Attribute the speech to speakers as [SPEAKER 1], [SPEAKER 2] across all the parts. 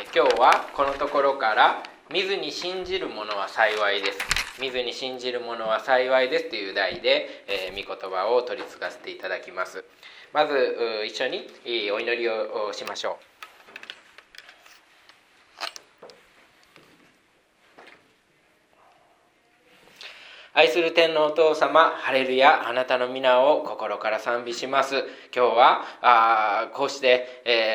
[SPEAKER 1] 今日はこのところから見ずに信じる者は幸いです、見ずに信じる者は幸いですという題で、御言葉を取り継がせていただきます。まず一緒にお祈りをしましょう。愛する天のお父様、ハレルヤ、あなたの皆を心から賛美します。今日はこうして、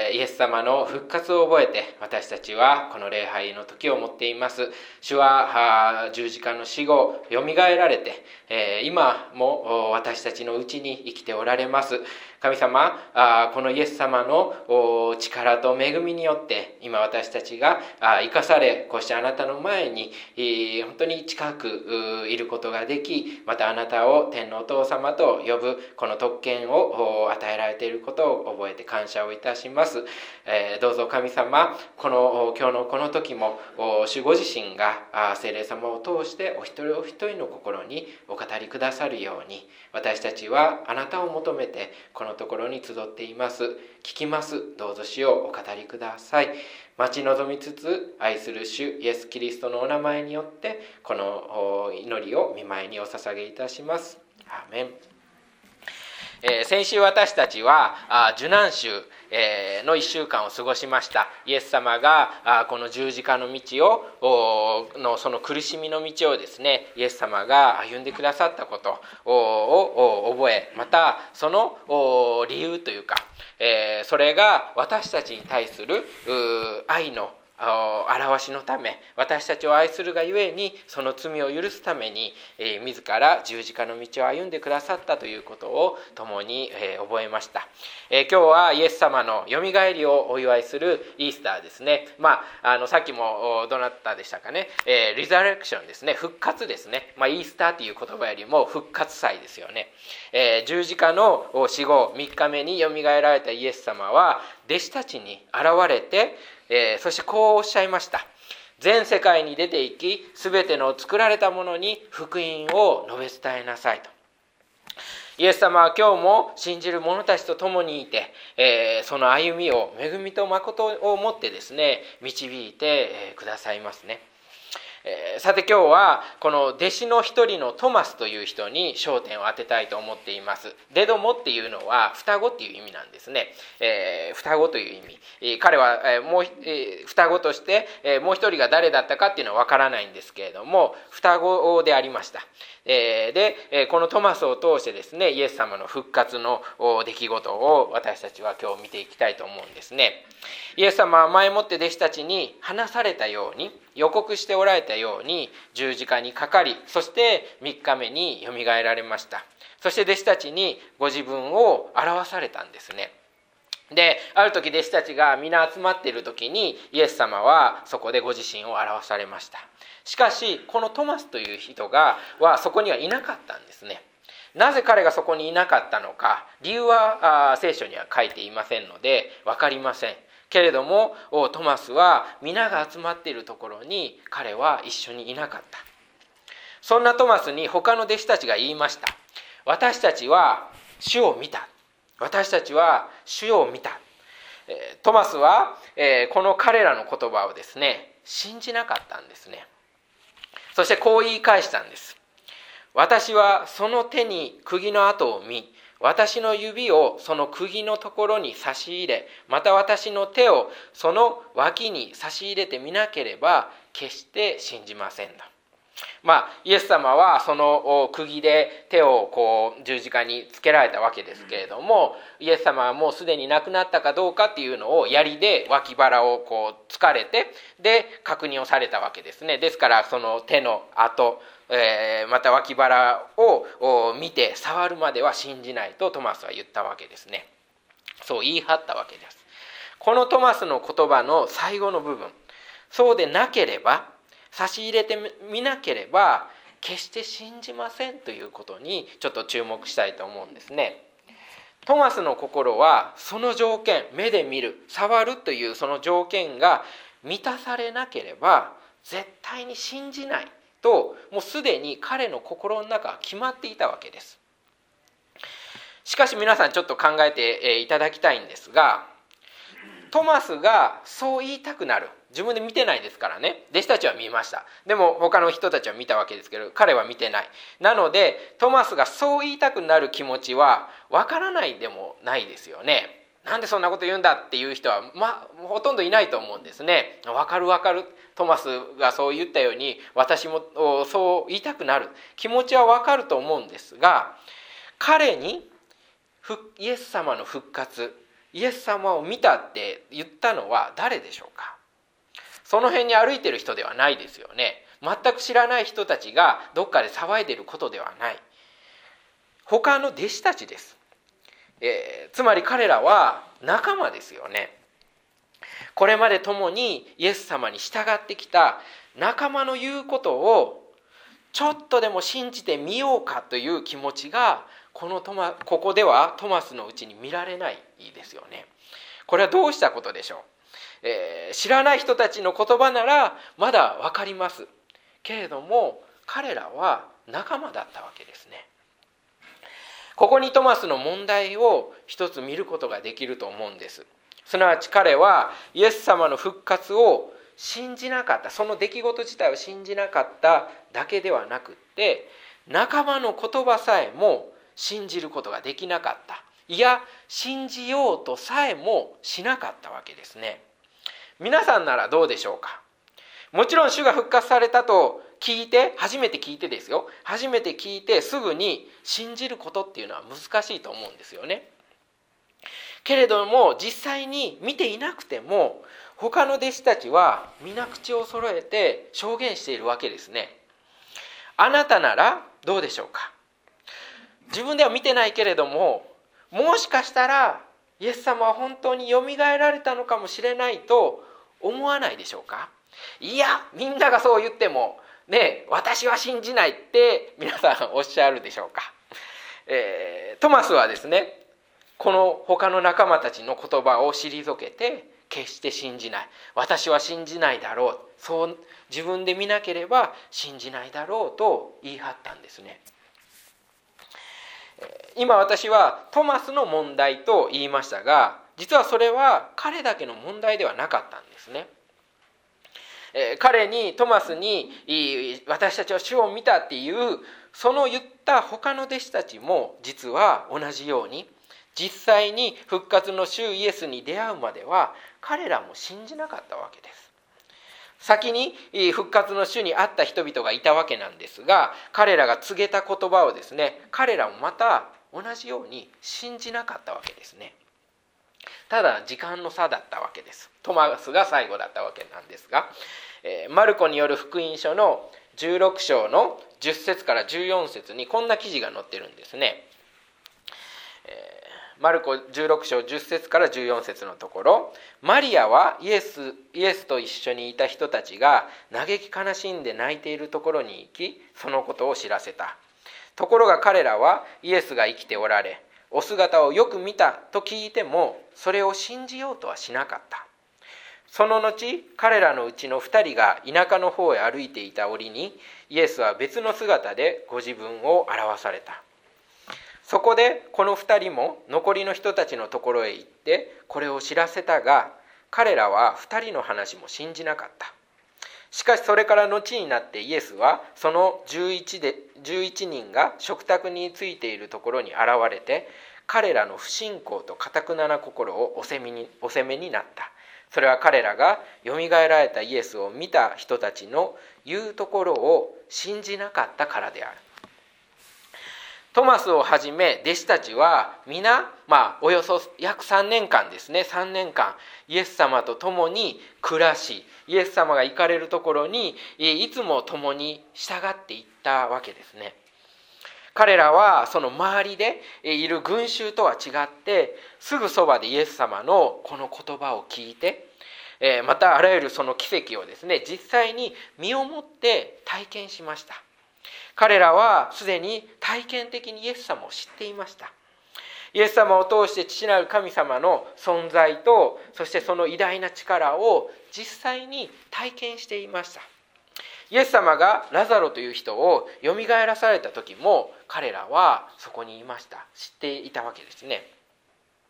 [SPEAKER 1] イエス様の復活を覚えて私たちはこの礼拝の時を持っています。主は十字架の死後よみがえられて、今も私たちのうちに生きておられます。神様、このイエス様の力と恵みによって今私たちが生かされ、こうしてあなたの前に本当に近くいることができ、またあなたを天のお父様と呼ぶこの特権を与えられていることを覚えて感謝をいたします。どうぞ神様、今日のこの時も主ご自身が聖霊様を通してお一人お一人の心にお語りくださるように、私たちはあなたを求めてこのところに集っています。聞きます。どうぞ主をお語りください。待ち望みつつ愛する主イエス・キリストのお名前によってこの祈りを御前にお捧げいたします。アーメン。先週私たちは受難週の1週間を過ごしました。イエス様がこの十字架の道をその苦しみの道をですね、イエス様が歩んでくださったことを覚え、またその理由というか、それが私たちに対する愛の表しのため、私たちを愛するがゆえにその罪を許すために自ら十字架の道を歩んでくださったということを共に覚えました。今日はイエス様のよみがえりをお祝いするイースターですね。さっきもどなたでしたかね、リザレクションですね、復活ですね。イースターという言葉よりも復活祭ですよね。十字架の死後3日目によみがえられたイエス様は弟子たちに現れて、そしてこうおっしゃいました。全世界に出て行き、すべての作られたものに福音を述べ伝えなさいと。イエス様は今日も信じる者たちと共にいて、その歩みを恵みと誠をもってですね、導いてくださいますね。さて今日はこの弟子の一人のトマスという人に焦点を当てたいと思っています。デドモっていうのは双子っていう意味なんですね。双子という意味、彼は双子としてもう一人が誰だったかっていうのは分からないんですけれども、双子でありました。でこのトマスを通してですね、イエス様の復活の出来事を私たちは今日見ていきたいと思うんですね。イエス様は前もって弟子たちに話されたように、予告しておられたように十字架にかかり、そして3日目によみがえられました。そして弟子たちにご自分を表されたんですね。である時弟子たちが皆集まっている時にイエス様はそこでご自身を表されました。しかしこのトマスという人はそこにはいなかったんですね。なぜ彼がそこにいなかったのか、理由は聖書には書いていませんので分かりませんけれども、トマスは皆が集まっているところに彼は一緒にいなかった。そんなトマスに他の弟子たちが言いました。私たちは主を見た。私たちは主を見た。トマスはこの彼らの言葉をですね、信じなかったんですね。そしてこう言い返したんです。私はその手に釘の跡を見、私の指をその釘のところに差し入れ、また私の手をその脇に差し入れてみなければ決して信じませんと。イエス様はその釘で手を十字架につけられたわけですけれども、イエス様はもうすでに亡くなったかどうかっていうのを槍で脇腹を突かれて、で確認をされたわけですね。ですからその手の跡、また脇腹を見て触るまでは信じないとトマスは言ったわけですね。そう言い張ったわけです。このトマスの言葉の最後の部分、そうでなければ、差し入れてみなければ決して信じませんということにちょっと注目したいと思うんですね。トマスの心はその条件、目で見る、触るというその条件が満たされなければ絶対に信じないと、もうすでに彼の心の中は決まっていたわけです。しかし皆さんちょっと考えていただきたいんですが、 トマスがそう言いたくなる、自分で見てないですからね、弟子たちは見ました、でも他の人たちは見たわけですけど彼は見てない。なのでトマスがそう言いたくなる気持ちはわからないでもないですよね。なんでそんなこと言うんだっていう人はほとんどいないと思うんですね。わかるわかる、トマスがそう言ったように私もそう言いたくなる気持ちはわかると思うんですが、彼にイエス様の復活、イエス様を見たって言ったのは誰でしょうか。その辺に歩いてる人ではないですよね。全く知らない人たちがどっかで騒いでることではない。他の弟子たちです。つまり彼らは仲間ですよね。これまで共にイエス様に従ってきた仲間の言うことをちょっとでも信じてみようかという気持ちがここではトマスのうちに見られないですよね。これはどうしたことでしょう。知らない人たちの言葉ならまだ分かりますけれども、彼らは仲間だったわけですね。ここにトマスの問題を一つ見ることができると思うんです。すなわち彼はイエス様の復活を信じなかった、その出来事自体を信じなかっただけではなくって、仲間の言葉さえも信じることができなかった、いや信じようとさえもしなかったわけですね。皆さんならどうでしょうか。もちろん主が復活されたと初めて聞いてですよ、初めて聞いてすぐに信じることっていうのは難しいと思うんですよね。けれども実際に見ていなくても他の弟子たちは皆口を揃えて証言しているわけですね。あなたならどうでしょうか。自分では見てないけれども、もしかしたらイエス様は本当によみがえられたのかもしれないと思わないでしょうか。いやみんながそう言ってもね、私は信じないって皆さんおっしゃるでしょうか。トマスはですね、この他の仲間たちの言葉を退けて決して信じない、私は信じないだろう、そう自分で見なければ信じないだろうと言い張ったんですね。今私はトマスの問題と言いましたが、実はそれは彼だけの問題ではなかったんですね。トマスに私たちは主を見たっていうその言った他の弟子たちも実は同じように実際に復活の主イエスに出会うまでは彼らも信じなかったわけです。先に復活の主に会った人々がいたわけなんですが、彼らが告げた言葉をですね、彼らもまた同じように信じなかったわけですね。ただ時間の差だったわけです。トマスが最後だったわけなんですが、マルコによる福音書の16章の10節から14節にこんな記事が載ってるんですね。マルコ16章10節から14節のところ、マリアはイエスと一緒にいた人たちが嘆き悲しんで泣いているところに行き、そのことを知らせた。ところが彼らはイエスが生きておられ、お姿をよく見たと聞いてもそれを信じようとはしなかった。その後彼らのうちの2人が田舎の方へ歩いていた折に、イエスは別の姿でご自分を表された。そこでこの2人も残りの人たちのところへ行ってこれを知らせたが、彼らは2人の話も信じなかった。しかしそれから後になってイエスはその11人が食卓についているところに現れて、彼らの不信仰と堅な心をお責めになった。それは彼らがよみがえられたイエスを見た人たちの言うところを信じなかったからである。トマスをはじめ弟子たちは皆、およそ約3年間ですね、3年間イエス様と共に暮らし、イエス様が行かれるところにいつも共に従っていったわけですね。彼らはその周りでいる群衆とは違ってすぐそばでイエス様のこの言葉を聞いて、またあらゆるその奇跡をですね、実際に身をもって体験しました。彼らはすでに体験的にイエス様を知っていました。イエス様を通して父なる神様の存在と、そしてその偉大な力を実際に体験していました。イエス様がラザロという人をよみがえらされた時も彼らはそこにいました。知っていたわけですね。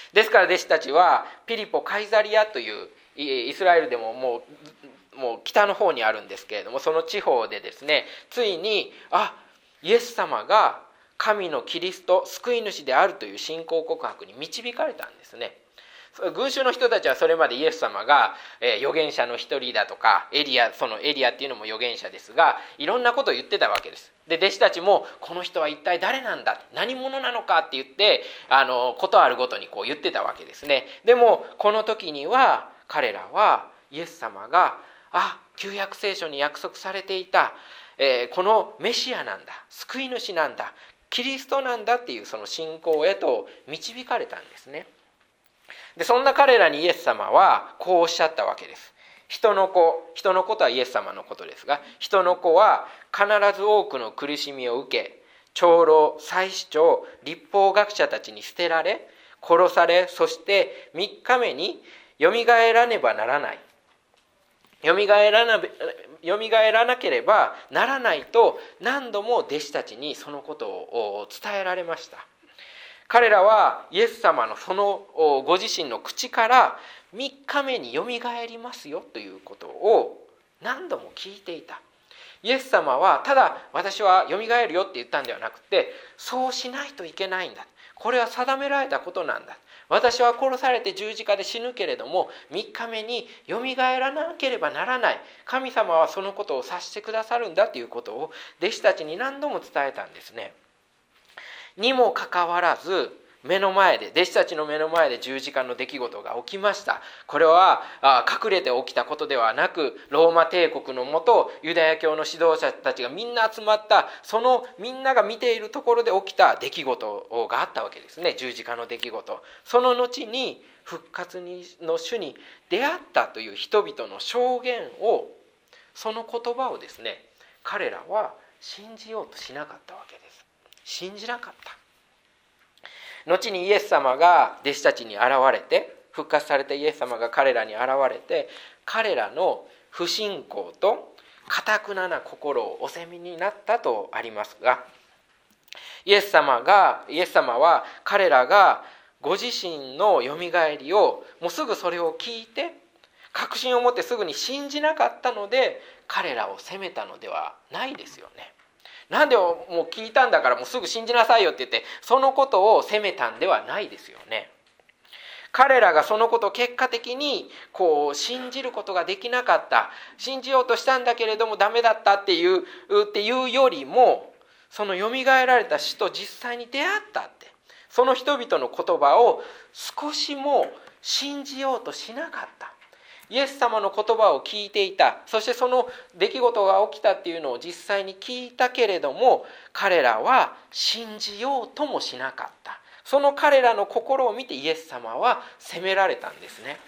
[SPEAKER 1] ですから弟子たちはピリポ・カイザリアというイスラエルでももう北の方にあるんですけれども、その地方でですね、ついにイエス様が神のキリスト救い主であるという信仰告白に導かれたんですね。群衆の人たちはそれまでイエス様が預言者の一人だとか、そのエリアっていうのも預言者ですが、いろんなことを言ってたわけです。で弟子たちもこの人は一体誰なんだ、何者なのかって言ってことあるごとにこう言ってたわけですね。でもこの時には彼らはイエス様が旧約聖書に約束されていた、このメシアなんだ、救い主なんだ、キリストなんだっていうその信仰へと導かれたんですね。でそんな彼らにイエス様はこうおっしゃったわけです。人の子とはイエス様のことですが、人の子は必ず多くの苦しみを受け、長老、祭司長、律法学者たちに捨てられ、殺され、そして3日目によみがえらねばならない、よみがえらなければならないと何度も弟子たちにそのことを伝えられました。彼らはイエス様のそのご自身の口から3日目によみがえりますよということを何度も聞いていた。イエス様はただ私はよみがえるよって言ったんではなくて、そうしないといけないんだ、これは定められたことなんだ、私は殺されて十字架で死ぬけれども3日目によみがえらなければならない、神様はそのことを察してくださるんだということを弟子たちに何度も伝えたんですね。にもかかわらず弟子たちの目の前で十字架の出来事が起きました。これは隠れて起きたことではなく、ローマ帝国のもとユダヤ教の指導者たちがみんな集まった、そのみんなが見ているところで起きた出来事があったわけですね。十字架の出来事、その後に復活の主に出会ったという人々の証言を、その言葉をですね、彼らは信じようとしなかったわけです。信じなかった。後にイエス様が弟子たちに現れて、復活されたイエス様が彼らに現れて、彼らの不信仰と堅な心をお責めになったとありますが、イエス様は彼らがご自身のよみがえりをもうすぐそれを聞いて確信を持ってすぐに信じなかったので、彼らを責めたのではないですよね。なんでもう聞いたんだからもうすぐ信じなさいよって言ってそのことを責めたんではないですよね。彼らがそのことを結果的に信じることができなかった、信じようとしたんだけれどもダメだったっていうよりも、そのよみがえられた死と実際に出会ったって、その人々の言葉を少しも信じようとしなかった。イエス様の言葉を聞いていた、そしてその出来事が起きたっていうのを実際に聞いたけれども、彼らは信じようともしなかった。その彼らの心を見てイエス様は責められたんですね。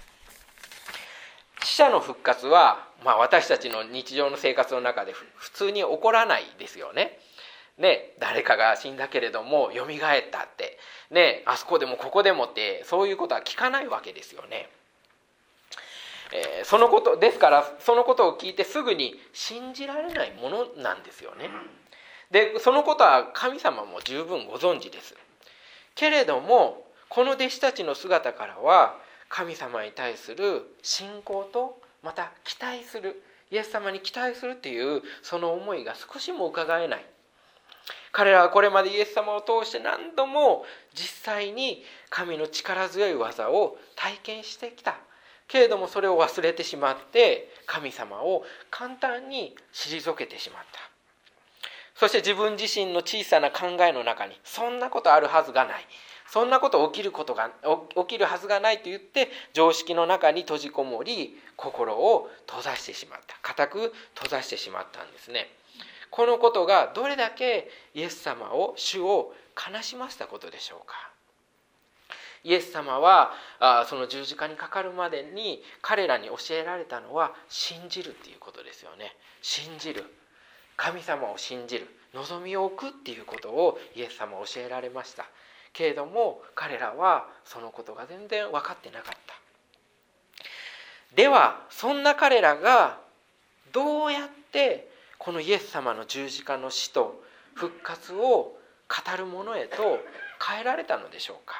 [SPEAKER 1] 死者の復活は、私たちの日常の生活の中で普通に起こらないですよね。誰かが死んだけれどもよみがえったって、あそこでもここでもってそういうことは聞かないわけですよね。そのことですから、そのことを聞いてすぐに信じられないものなんですよね。でそのことは神様も十分ご存知です。けれどもこの弟子たちの姿からは神様に対する信仰と、また期待する、イエス様に期待するっていうその思いが少しも伺えない。彼らはこれまでイエス様を通して何度も実際に神の力強い技を体験してきたけれども、それを忘れてしまって神様を簡単に退けてしまった。そして自分自身の小さな考えの中にそんなことあるはずがない、そんなこと起きるはずがないと言って常識の中に閉じこもり、心を閉ざしてしまった、固く閉ざしてしまったんですね。このことがどれだけイエス様を主を悲しませたことでしょうか。イエス様はその十字架にかかるまでに彼らに教えられたのは信じるっていうことですよね。信じる、神様を信じる、望みを置くっていうことをイエス様は教えられました。けれども彼らはそのことが全然分かってなかった。ではそんな彼らがどうやってこのイエス様の十字架の死と復活を語るものへと変えられたのでしょうか。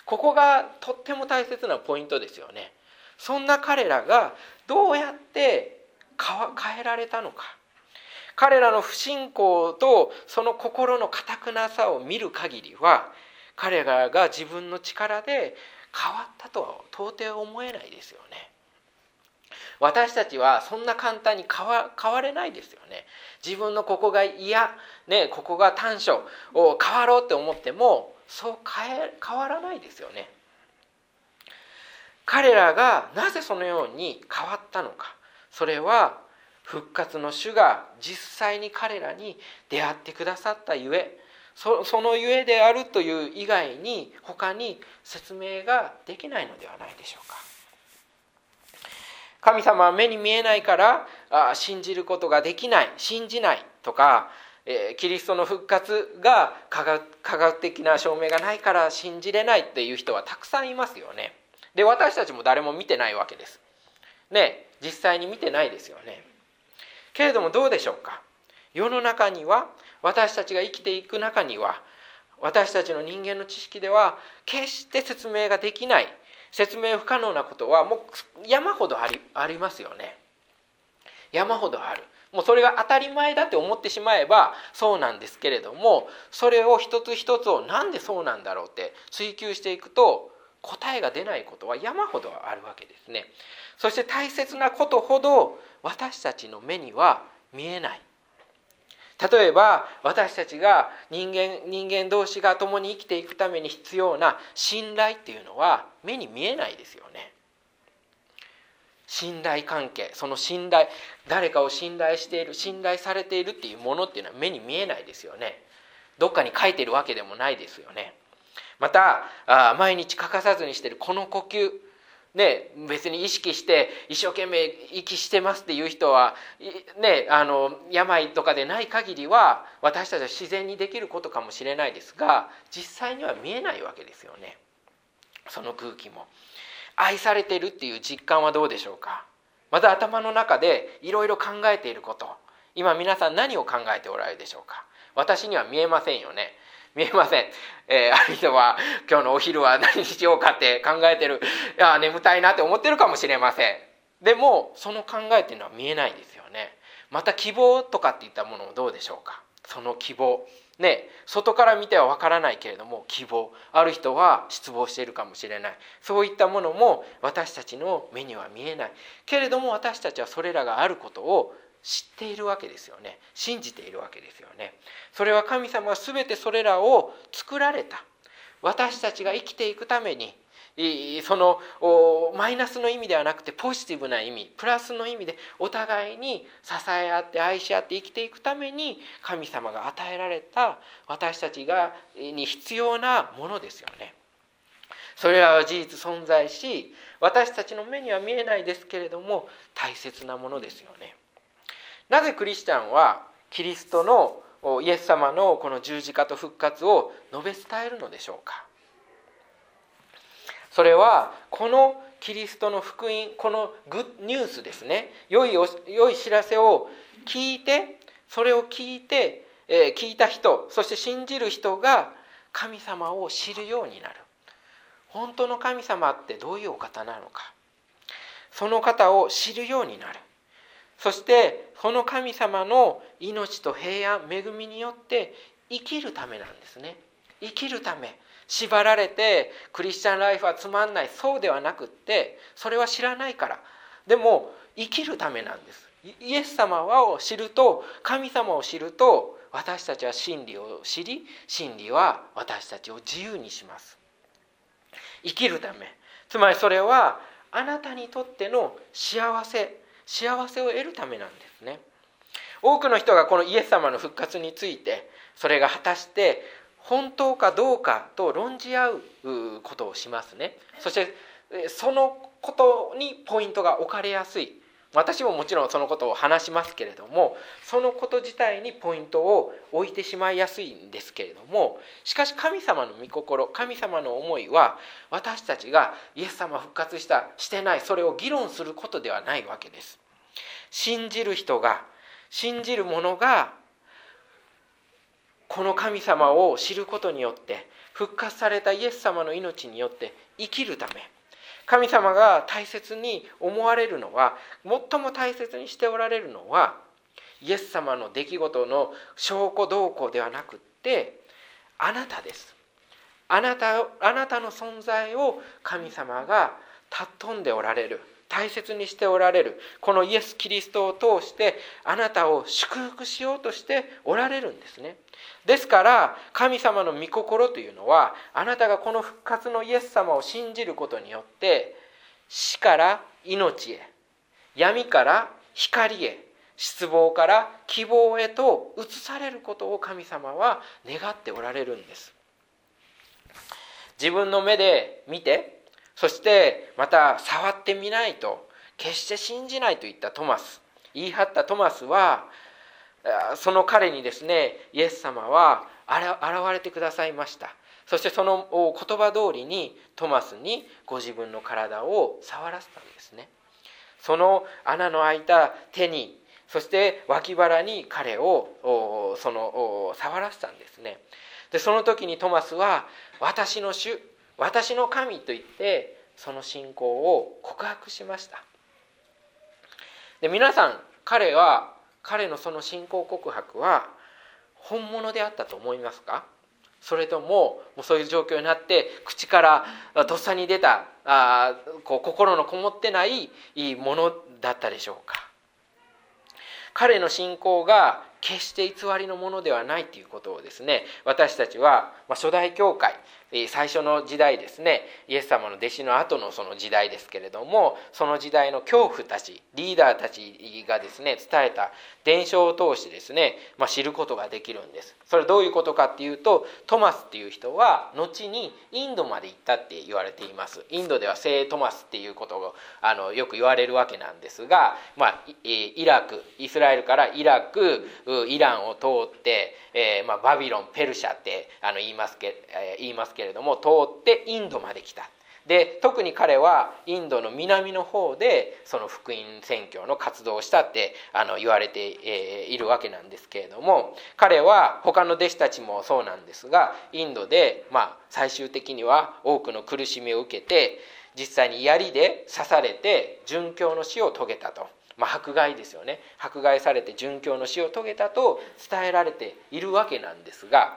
[SPEAKER 1] ここがとっても大切なポイントですよね。そんな彼らがどうやって変えられたのか。彼らの不信仰とその心の堅くなさを見る限りは、彼らが自分の力で変わったとは到底思えないですよね。私たちはそんな簡単に変われないですよね。自分のここが嫌、ここが短所を変わろうって思ってもそう変わらないですよね。彼らがなぜそのように変わったのか。それは復活の主が実際に彼らに出会ってくださったゆえ、そのゆえであるという以外に他に説明ができないのではないでしょうか。神様は目に見えないから信じることができない、信じないとか、キリストの復活が科学的な証明がないから信じれないっていう人はたくさんいますよね。で、私たちも誰も見てないわけですね。実際に見てないですよね。けれどもどうでしょうか。世の中には、私たちが生きていく中には、私たちの人間の知識では決して説明ができない、説明不可能なことはもう山ほどありますよね。山ほどある。もうそれが当たり前だって思ってしまえばそうなんですけれども、それを一つ一つをなんでそうなんだろうって追求していくと、答えが出ないことは山ほどあるわけですね。そして大切なことほど私たちの目には見えない。例えば私たちが人間同士が共に生きていくために必要な信頼っていうのは目に見えないですよね。信頼関係、その信頼、誰かを信頼している、信頼されているっていうものっていうのは目に見えないですよね。どっかに書いてるわけでもないですよね。また毎日欠かさずにしているこの呼吸別に意識して一生懸命息してますっていう人は病とかでない限りは私たちは自然にできることかもしれないですが、実際には見えないわけですよね。その空気も愛されているっていう実感はどうでしょうか。また頭の中でいろいろ考えていること、今皆さん何を考えておられるでしょうか。私には見えませんよね。見えません。ある人は今日のお昼は何にしようかって考えてる、眠たいなって思ってるかもしれません。でもその考えっていうのは見えないですよね。また希望とかっていったものもどうでしょうか。その希望外から見てはわからないけれども希望、ある人は失望しているかもしれない。そういったものも私たちの目には見えないけれども、私たちはそれらがあることを知っているわけですよね。信じているわけですよね。それは神様は全てそれらを作られた。私たちが生きていくために、そのマイナスの意味ではなくてポジティブな意味、プラスの意味でお互いに支え合って愛し合って生きていくために神様が与えられた私たちに必要なものですよね。それらは事実存在し、私たちの目には見えないですけれども大切なものですよね。なぜクリスチャンはキリストのイエス様のこの十字架と復活を述べ伝えるのでしょうか。それはこのキリストの福音、このグッドニュースですね、良い知らせを聞いて、それを聞いいた人、そして信じる人が神様を知るようになる。本当の神様ってどういうお方なのか、その方を知るようになる。そしてその神様の命と平安、恵みによって生きるためなんですね。生きるため、縛られてクリスチャンライフはつまんない、そうではなくって、それは知らないから、でも生きるためなんです。イエス様を知ると、神様を知ると、私たちは真理を知り、真理は私たちを自由にします。生きるため、つまりそれはあなたにとっての幸せを得るためなんですね。多くの人がこのイエス様の復活について、それが果たして本当かどうかと論じ合うことをしますね。そしてそのことにポイントが置かれやすい。私ももちろんそのことを話しますけれども、そのこと自体にポイントを置いてしまいやすいんですけれども、しかし神様の御心、神様の思いは、私たちがイエス様復活したしてない、それを議論することではないわけです。信じる人が、信じる者がこの神様を知ることによって、 復活されたイエス様の命によって生きるため、神様が大切に思われるのは、最も大切にしておられるのは、イエス様の出来事の証拠動向ではなくって、あなたです。あなたの存在を神様が尊んでおられる、大切にしておられる、このイエス・キリストを通してあなたを祝福しようとしておられるんですね。ですから神様の御心というのは、あなたがこの復活のイエス様を信じることによって死から命へ、闇から光へ、失望から希望へと移されることを神様は願っておられるんです。自分の目で見て、そしてまた触ってみないと決して信じないと言ったトマス、言い張ったトマスは、その彼にですね、イエス様は現れてくださいました。そしてその言葉通りにトマスにご自分の体を触らせたんですね。その穴の開いた手に、そして脇腹に彼を触らせたんですね。でその時にトマスは、私の主、私の神と言ってその信仰を告白しました。で皆さん、彼のその信仰告白は本物であったと思いますか？それともそういう状況になって口からとっさに出た心のこもってないものだったでしょうか？彼の信仰が決して偽りのものではないということをですね、私たちは初代教会、最初の時代ですね、イエス様の弟子の後のその時代ですけれども、その時代の教父たち、リーダーたちがですね伝えた伝承を通してですね、知ることができるんです。それどういうことかっていうと、トマスっていう人は後にインドまで行ったって言われています。インドでは聖トマスっていうことをよく言われるわけなんですが、イラク、イスラエルからイラク、イランを通って、バビロン、ペルシャって言いますけれども、通ってインドまで来た。で特に彼はインドの南の方でその福音宣教の活動をしたって言われているわけなんですけれども、彼は他の弟子たちもそうなんですが、インドで最終的には多くの苦しみを受けて、実際に槍で刺されて殉教の死を遂げたと。迫害ですよね。迫害されて殉教の死を遂げたと伝えられているわけなんですが、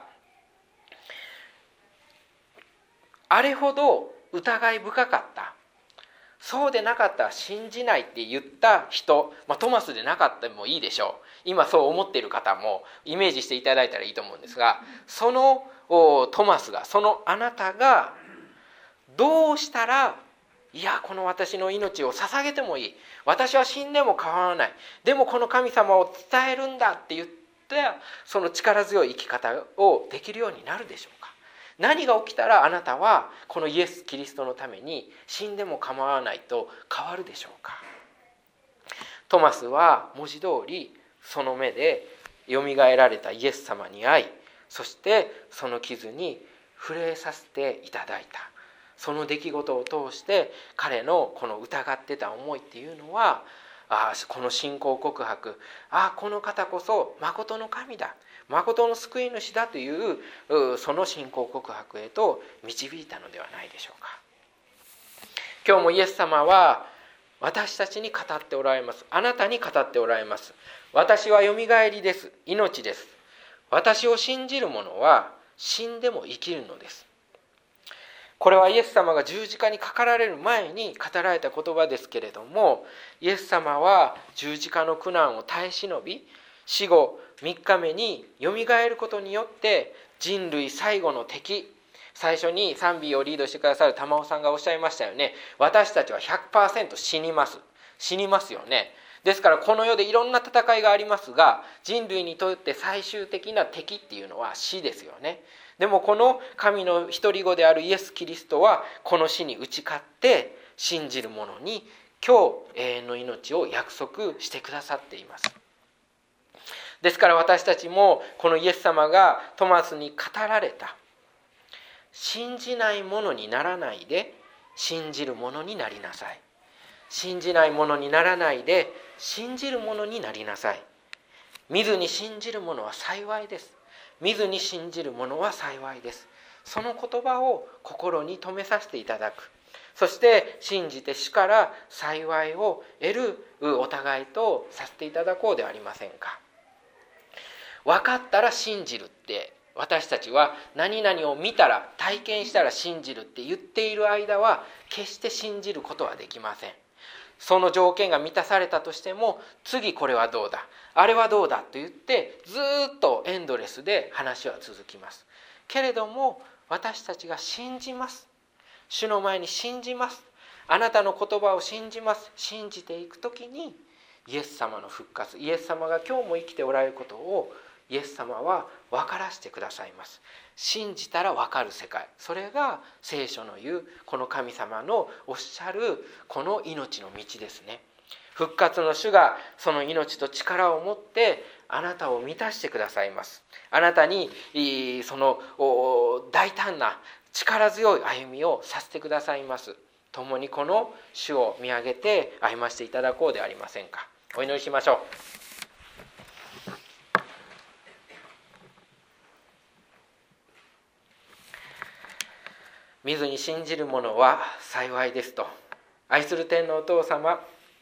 [SPEAKER 1] あれほど疑い深かった、そうでなかったら信じないって言った人、トマスでなかったもいいでしょう。今そう思っている方もイメージしていただいたらいいと思うんですが、そのトマスが、そのあなたがどうしたら、いやこの私の命を捧げてもいい、私は死んでも構わない、でもこの神様を伝えるんだって言って、その力強い生き方をできるようになるでしょうか？何が起きたらあなたはこのイエス・キリストのために死んでも構わないと変わるでしょうか？トマスは文字通りその目でよみがえられたイエス様に会い、そしてその傷に触れさせていただいた。その出来事を通して彼のこの疑ってた思いっていうのは、この信仰告白、この方こそ誠の神だ、誠の救い主だというその信仰告白へと導いたのではないでしょうか。今日もイエス様は私たちに語っておられます。あなたに語っておられます。私はよみがえりです、命です。私を信じる者は死んでも生きるのです。これはイエス様が十字架にかかられる前に語られた言葉ですけれども、イエス様は十字架の苦難を耐え忍び、死後3日目によみがえることによって人類最後の敵、最初に賛美をリードしてくださる玉尾さんがおっしゃいましたよね。私たちは 100% 死にますよね。ですからこの世でいろんな戦いがありますが、人類にとって最終的な敵っていうのは死ですよね。でもこの神の独り子であるイエス・キリストはこの死に打ち勝って信じる者に今日永遠の命を約束してくださっています。ですから私たちもこのイエス様がトマスに語られた、信じない者にならないで信じる者になりなさい、信じない者にならないで信じる者になりなさい、見ずに信じる者は幸いです、見ずに信じる者は幸いです、 その言葉を心に留めさせていただく。そして信じて主から幸いを得るお互いとさせていただこうではありませんか。分かったら信じるって、私たちは何々を見たら体験したら信じるって言っている間は決して信じることはできません。その条件が満たされたとしても、次これはどうだ、あれはどうだと言ってずっとエンドレスで話は続きます。けれども私たちが信じます、主の前に信じます、あなたの言葉を信じます、信じていくときにイエス様の復活、イエス様が今日も生きておられることをイエス様は分からせてくださいます。信じたら分かる世界、それが聖書の言うこの神様のおっしゃるこの命の道ですね。復活の主がその命と力を持ってあなたを満たしてくださいます。あなたにその大胆な力強い歩みをさせてくださいます。共にこの主を見上げて歩ませていただこうではありませんか。お祈りしましょう。見ずに信じる者は幸いですと。愛する天のお父様、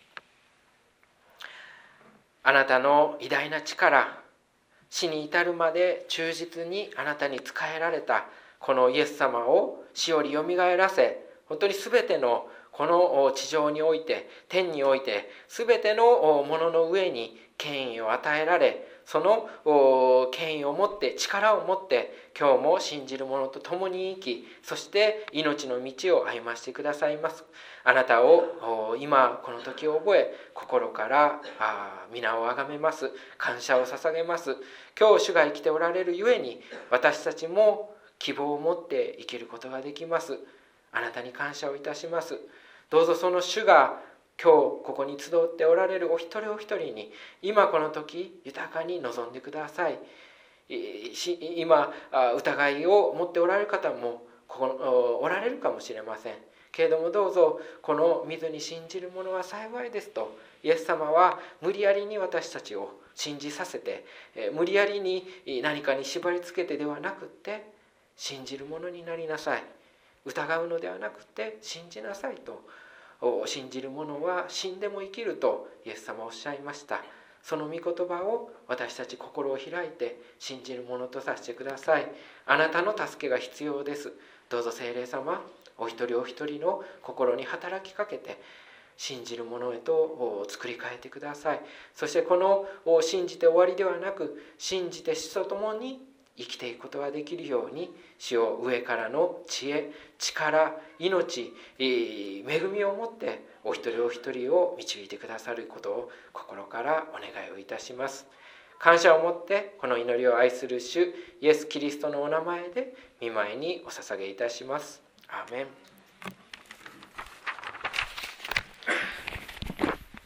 [SPEAKER 1] あなたの偉大な力、死に至るまで忠実にあなたに仕えられたこのイエス様を死よりよみがえらせ、本当に全てのこの地上において天において全てのものの上に権威を与えられ、その権威を持って力を持って今日も信じる者と共に生き、そして命の道を歩ませてくださいます。あなたを今この時を覚え、心から皆をあがめます。感謝を捧げます。今日主が生きておられるゆえに私たちも希望を持って生きることができます。あなたに感謝をいたします。どうぞその主が今日ここに集っておられるお一人お一人に今この時豊かに臨んでください。今疑いを持っておられる方もおられるかもしれませんけれども、どうぞこの見ずに信じる者は幸いですと、イエス様は無理やりに私たちを信じさせて、無理やりに何かに縛り付けてではなくって、信じる者になりなさい、疑うのではなくて信じなさいと、信じる者は死んでも生きるとイエス様はおっしゃいました。その御言葉を私たち心を開いて信じる者とさせてください。あなたの助けが必要です。どうぞ聖霊様、お一人お一人の心に働きかけて信じる者へと作り変えてください。そしてこの信じて終わりではなく、信じて主と共に生きていくことができるように、主を上からの知恵、力、命、恵みを持ってお一人お一人を導いてくださることを心からお願いをいたします。感謝を持ってこの祈りを愛する主イエス・キリストのお名前で御前にお捧げいたします。アーメン。